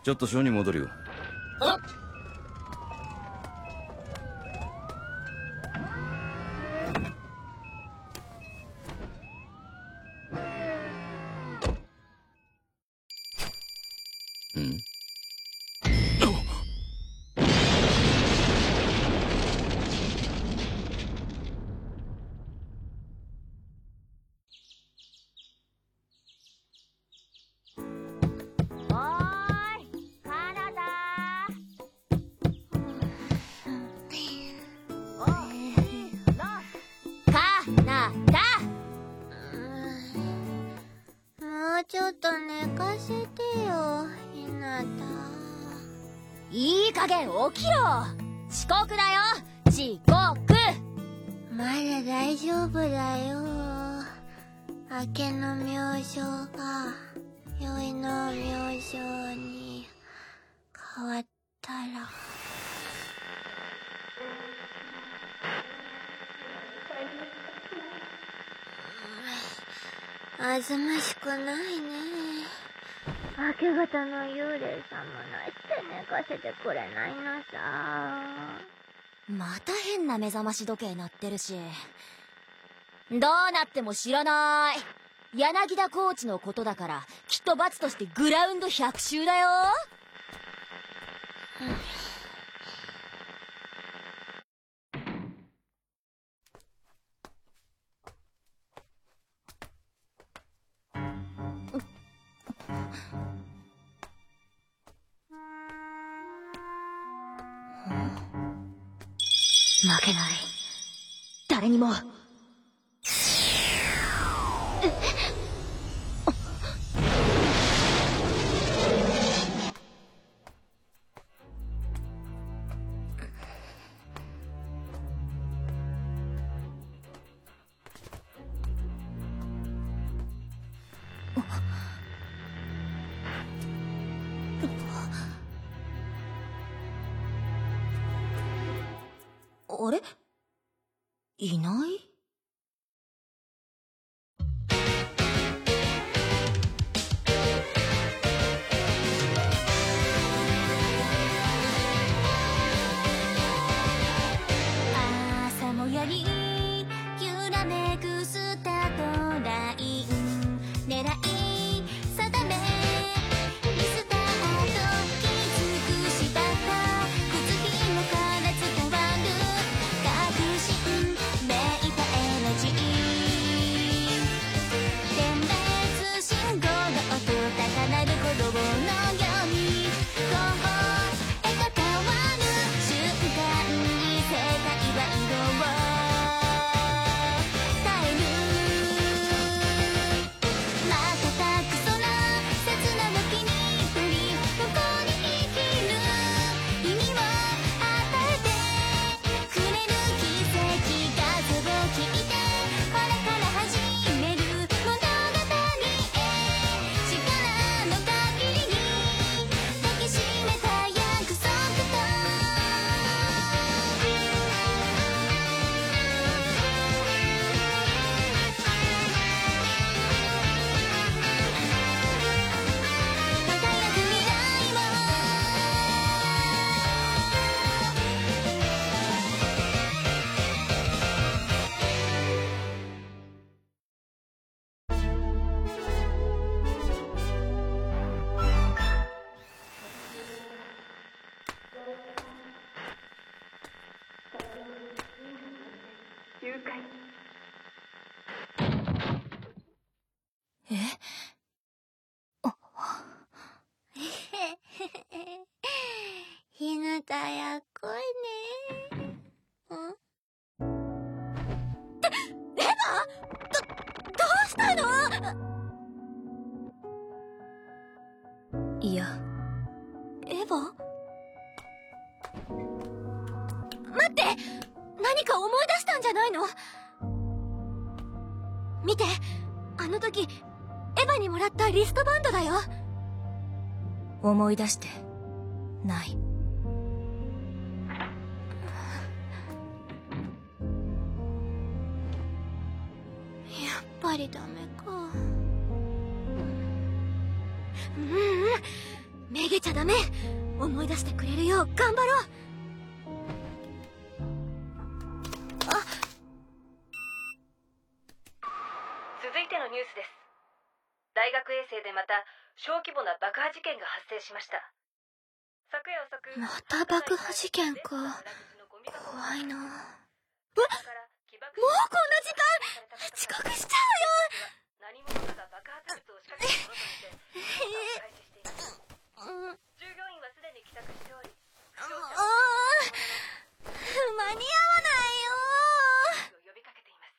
ちょっとショーに戻るよ。 ちょっと寝かせてよ、ひなた。 いい加減起きろ。遅刻だよ、遅刻。 まだ大丈夫だよ。明けの明星が宵の明星に変わったら。あずましくないね。明け方の幽霊さんもなして寝かせてくれないのさ。 また変な目覚まし時計鳴ってるし。どうなっても知らない。柳田コーチのことだから、きっと罰としてグラウンド100周だよ。負けない。誰にも。あれ？いない？ 朝もやり揺らめくスタートライン狙い定めリスタート気づくしたか靴ひもから伝わる確信めいたエナジー点滅信号の音高鳴る鼓動のようにこう描かわる瞬間に世界は色を変える瞬くそな切な時に一人どこに生きる意味を与えてくれる奇跡風を聞いてこれから始める物語へ力の限りに抱きしめた約束と輝く未来え？ ひなたやっこいね。 どうしたの？いや、エヴァ？待って！何か思い出したんじゃないの？見て、あの時エヴァにもらったリストバンドだよ。思い出してない。やっぱりダメか。 めげちゃダメ。思い出してくれるよう頑張ろう。 続いてのニュースです。大学衛星でまた小規模な爆破事件が発生しました。昨夜遅く、 また爆破事件か。怖いな。もうこんな時間。遅刻しちゃうよ。 何者かが爆発物を仕掛けたものとして開始しています。従業員はすでに帰宅しており、 間に合わないよ。 呼びかけています。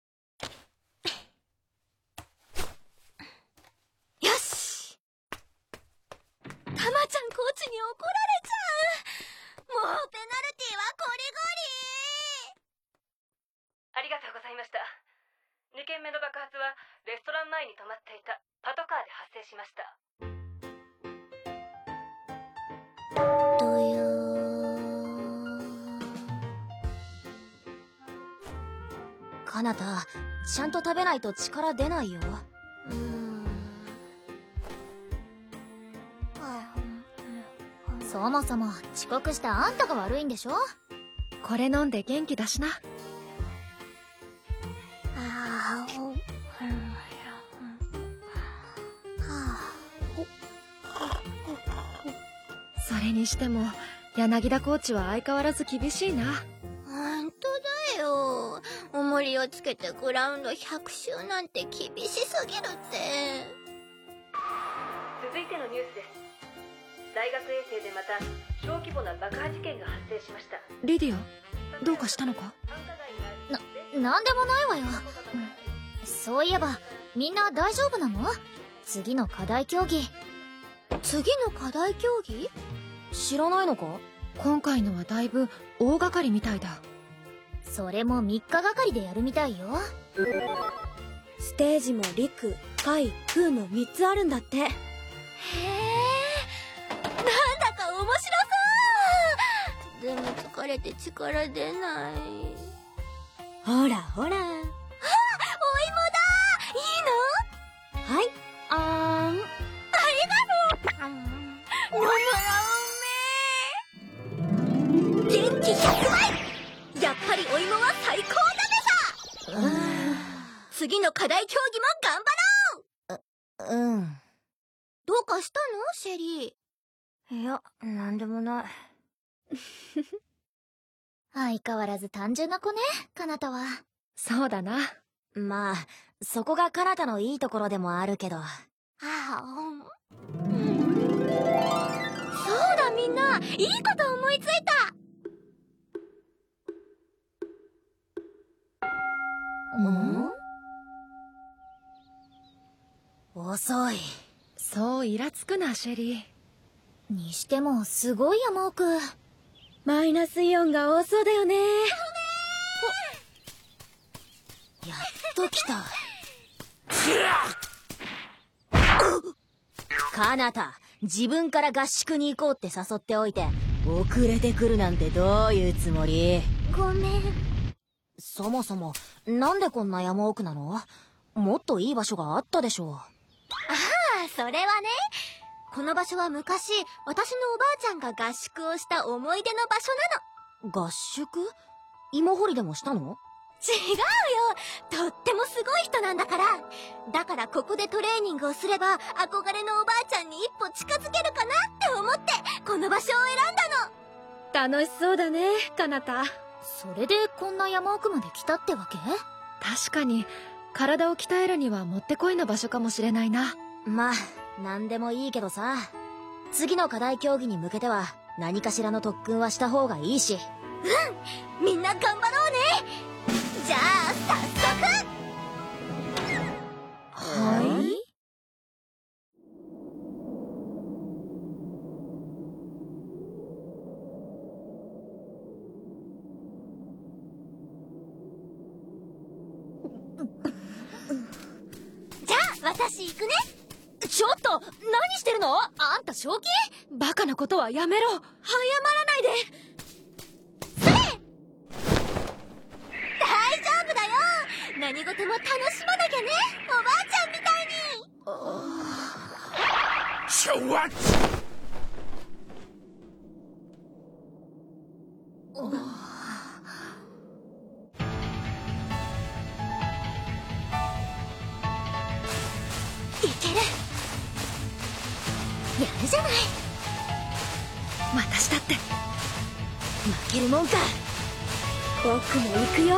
よし。たまちゃんコーチに怒られちゃう。もうペナルティはゴリゴリ。 ありがとうございました。2件目の爆発はレストラン前に止まっていたパトカーで発生しました。 というかなた、ちゃんと食べないと力出ないよ。そもそも遅刻したあんたが悪いんでしょ。 これ飲んで元気だしな。それにしても柳田コーチは相変わらず厳しいな。 ほんとだよ。重りをつけてグラウンド100周なんて厳しすぎるって。 続いてのニュースです。大学衛星でまた小規模な爆破事件が発生しました。 リディア、どうかしたのか？ なんでもないわよ。そういえばみんな大丈夫なの？次の課題競技。次の課題競技？知らないのか？ 今回のはだいぶ大掛かりみたいだ。 それも3日がかりでやるみたいよ。 ステージも陸、海、空の3つあるんだって。へえ、 なんだか面白そう。でも疲れて力出ない。 ほらほら。 お芋だ。いいの？ はい。 ありがとう。桃がうめえ。元気100倍。やっぱりお芋は最高だねさ。次の課題競技も頑張ろう。どうかしたのシェリー？いや、なんでもない。相変わらず単純な子ね、カナタは。 そうだな。 まあ、そこがカナタのいいところでもあるけど。そうだみんな、いいこと思いついた。遅い。 そうイラつくな、シェリー。 にしてもすごいやモーク。 マイナスイオンが多そうだよね。 やっと来た。カナタ、自分から合宿に行こうって誘っておいて遅れてくるなんてどういうつもり？ごめん。そもそもなんでこんな山奥なの？もっといい場所があったでしょう。それはね、この場所は昔私のおばあちゃんが合宿をした思い出の場所なの。合宿？芋掘りでもしたの？違うよ、とってもすごい人なんだから。だからここでトレーニングをすれば憧れのおばあちゃんに一歩近づけるかなって思ってこの場所を選んだの。 楽しそうだね、カナタ。 それでこんな山奥まで来たってわけ？ 確かに体を鍛えるにはもってこいの場所かもしれないな。 まあなんでもいいけどさ、次の課題競技に向けては何かしらの特訓はした方がいいし。みんな頑張ろうね。じゃあ早速。はい？じゃあ私行くね。ちょっと何してるの？あんた正気？ バカなことはやめろ。 謝らないで。大丈夫だよ。何事も楽しまなきゃね、おばあちゃんみたいに。 るじゃない。 私だって負けるもんか。 僕も行くよ。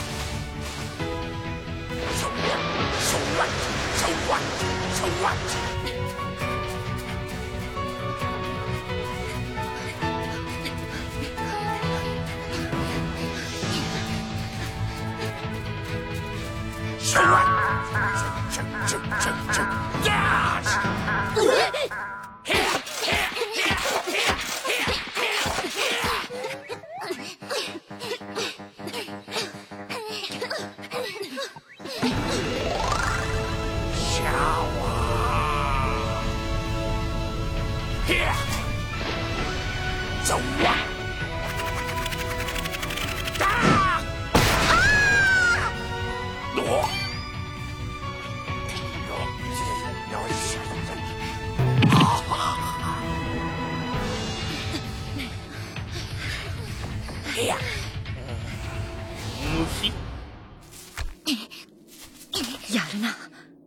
やるな。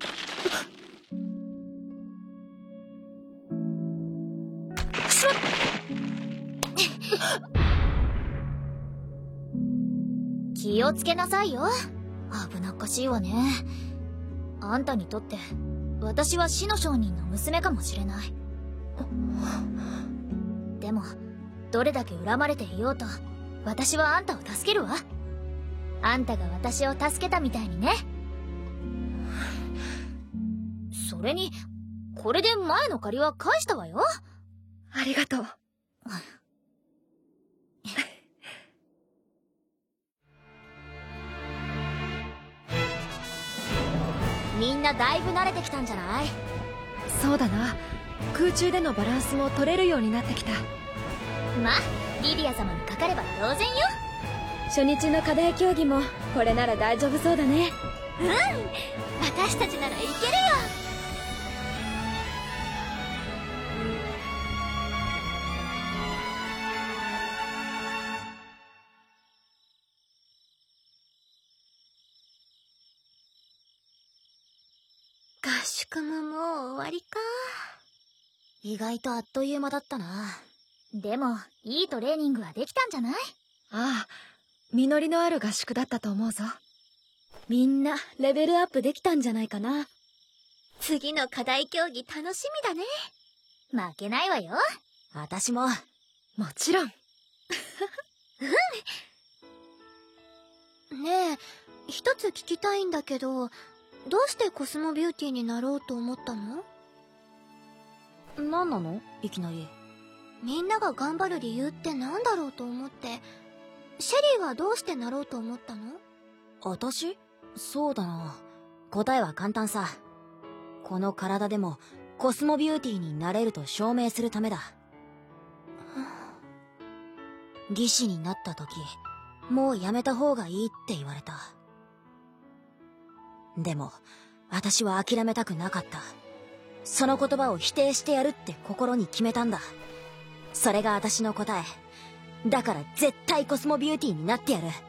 気をつけなさいよ。危なっかしいわね。あんたにとって私は死の商人の娘かもしれない。でもどれだけ恨まれていようと私はあんたを助けるわ。あんたが私を助けたみたいにね。それにこれで前の借りは返したわよ。 ありがとう。 みんなだいぶ慣れてきたんじゃない？ そうだな。空中でのバランスも取れるようになってきた。 まあリディア様にかかれば当然よ。 初日の課題競技もこれなら大丈夫そうだね。 私たちならいけるよ。合宿ももう終わりか。意外とあっという間だったな。でもいいトレーニングはできたんじゃない？ ああ、実りのある合宿だったと思うぞ。 みんなレベルアップできたんじゃないかな。 次の課題競技楽しみだね。負けないわよ。私も。 もちろん。 ねえ、一つ聞きたいんだけど、どうしてコスモビューティーになろうと思ったの？ 何なの？いきなり。 みんなが頑張る理由って何だろうと思って。シェリーはどうしてなろうと思ったの？ 私？そうだな。答えは簡単さ。この体でもコスモビューティーになれると証明するためだ。技師になった時、もうやめた方がいいって言われた。でも私は諦めたくなかった。その言葉を否定してやるって心に決めたんだ。それが私の答え。だから絶対コスモビューティーになってやる。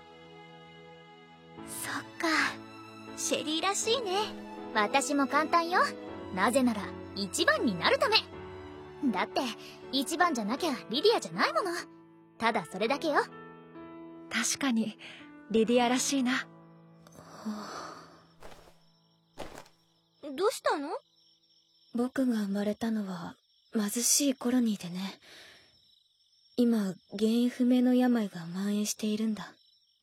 そっか、シェリーらしいね。 私も簡単よ。なぜなら一番になるため。だって一番じゃなきゃリディアじゃないもの。ただそれだけよ。 確かにリディアらしいな。 どうしたの？ 僕が生まれたのは貧しいコロニーでね。今原因不明の病が蔓延しているんだ。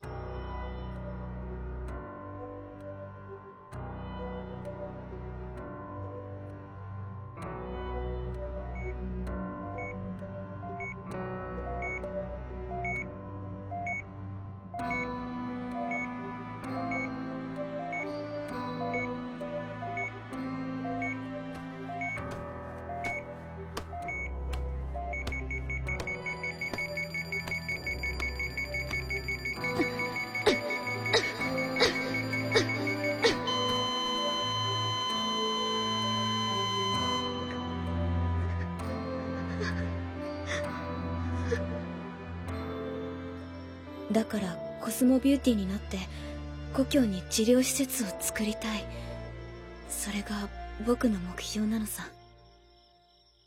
だからコスモビューティーになって故郷に治療施設を作りたい。それが僕の目標なのさ。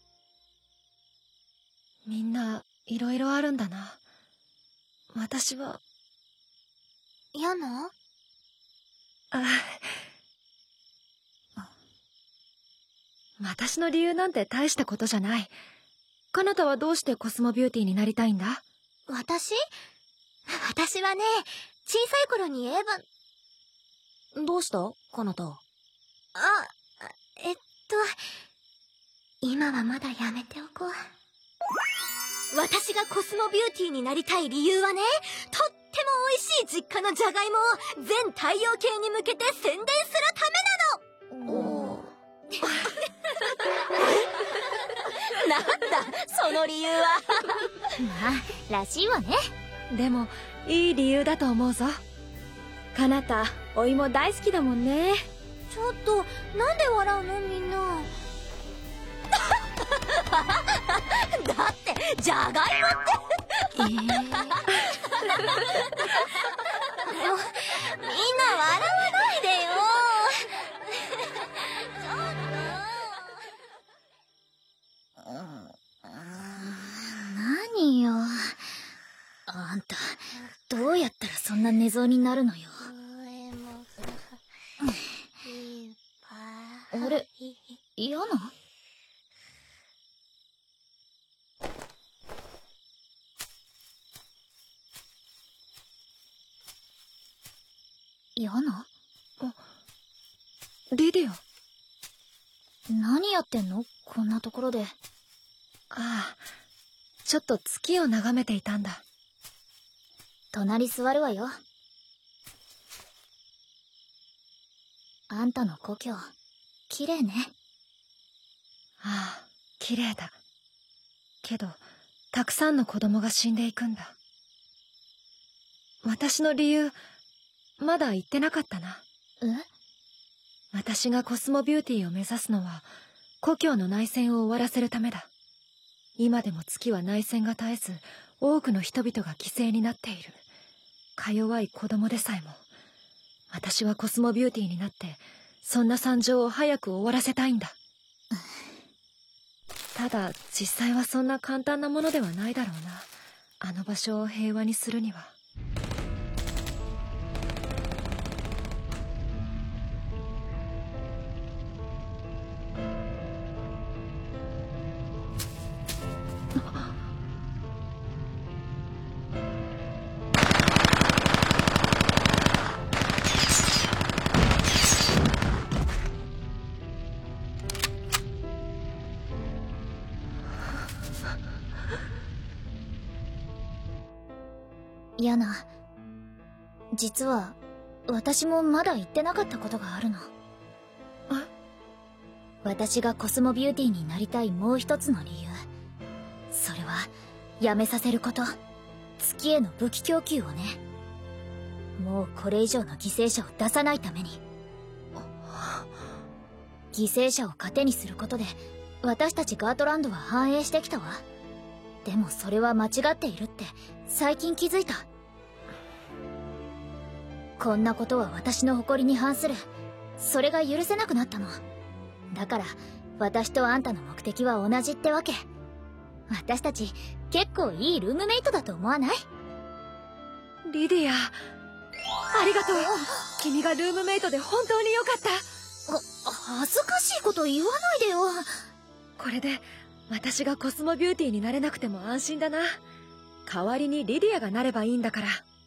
みんないろいろあるんだな。私は。 ヤナ？ 私の理由なんて大したことじゃない。カナタはどうしてコスモビューティーになりたいんだ？ 私はね、小さい頃にエヴァ。 どうしたカナタ？ 今はまだやめておこう。私がコスモビューティーになりたい理由はね、とっても美味しい実家のジャガイモを全太陽系に向けて宣伝するためなの。 なんだその理由は。 まあらしいわね。 でもいい理由だと思うぞ。 かなたお芋大好きだもんね。 ちょっとなんで笑うのみんな。 だってじゃがいもって。 みんな笑わないでよ。 何よあんた、どうやったらそんな寝相になるのよ。あれ、嫌な？嫌な？ リディア。 何やってんのこんなところで。 ああ、ちょっと月を眺めていたんだ。 隣座るわよ。あんたの故郷、綺麗ね。 ああ、綺麗だ。けど、たくさんの子供が死んでいくんだ。私の理由、まだ言ってなかったな。私がコスモビューティーを目指すのは、故郷の内戦を終わらせるためだ。今でも月は内戦が絶えず、多くの人々が犠牲になっている。か弱い子供でさえも。私はコスモビューティーになって、そんな惨状を早く終わらせたいんだ。ただ、実際はそんな簡単なものではないだろうな。あの場所を平和にするには。 ヤナ、実は私もまだ言ってなかったことがあるの。私がコスモビューティーになりたいもう一つの理由、それはやめさせること。月への武器供給をね。もうこれ以上の犠牲者を出さないために。犠牲者を糧にすることで私たちガートランドは繁栄してきたわ。でもそれは間違っているって最近気づいた。こんなことは私の誇りに反する。それが許せなくなったの。だから私とあんたの目的は同じってわけ。私たち結構いいルームメイトだと思わない？ リディア、ありがとう。君がルームメイトで本当によかった。 恥ずかしいこと言わないでよ。 これで私がコスモビューティーになれなくても安心だな。代わりにリディアがなればいいんだから。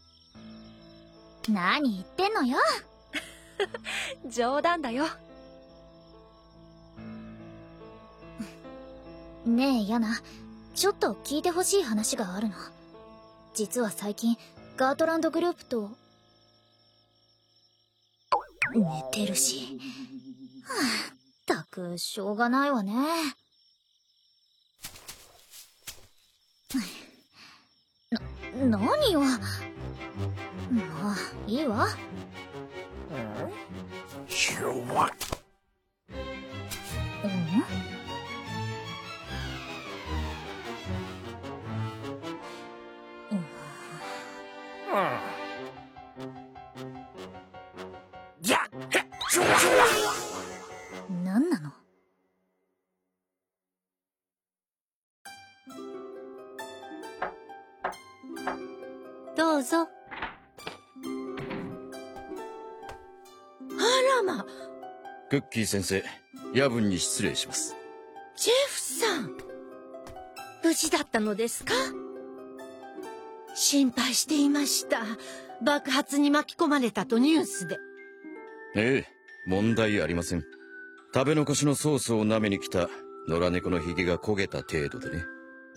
何言ってんのよ。 冗談だよ。 ねえヤナ、ちょっと聞いてほしい話があるの。実は最近ガートランドグループと寝てるし。ったくしょうがないわね。何よ。まあいいわ。何なの？ どうぞ。あらま。 クッキー先生、夜分に失礼します。 ジェフさん、無事だったのですか？心配していました。爆発に巻き込まれたとニュースで。 ええ、問題ありません。食べ残しのソースを舐めに来た野良猫のひげが焦げた程度でね。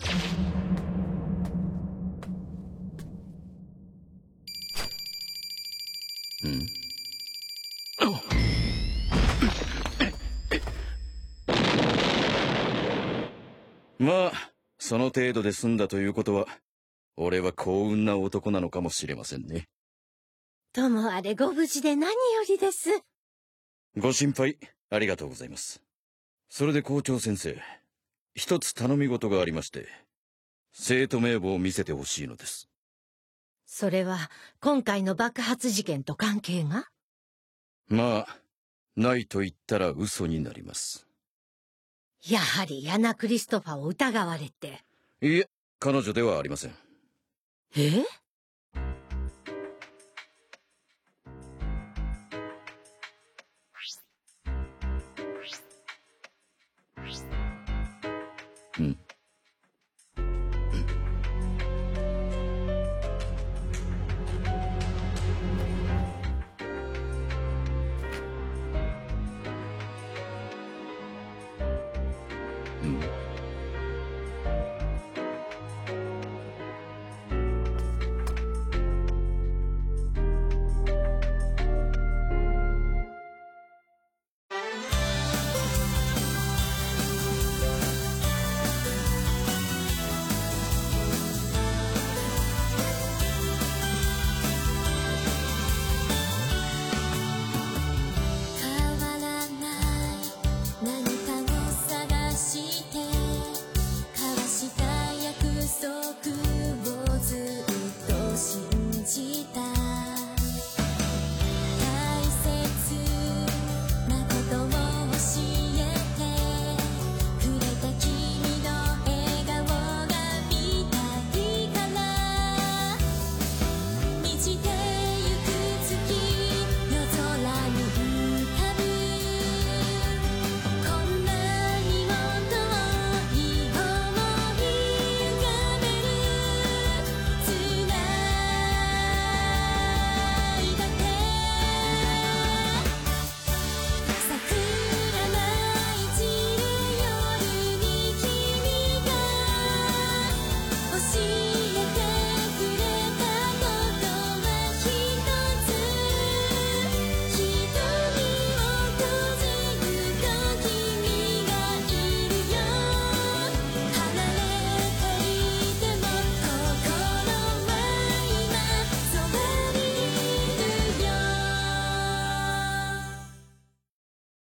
まあその程度で済んだということは、俺は幸運な男なのかもしれませんね。 ともあれご無事で何よりです。 ご心配ありがとうございます。それで校長先生、一つ頼み事がありまして、生徒名簿を見せてほしいのです。 それは今回の爆発事件と関係が？ まあないと言ったら嘘になります。 やはりヤナ・クリストファーを疑われて。 いえ、彼女ではありません。 え？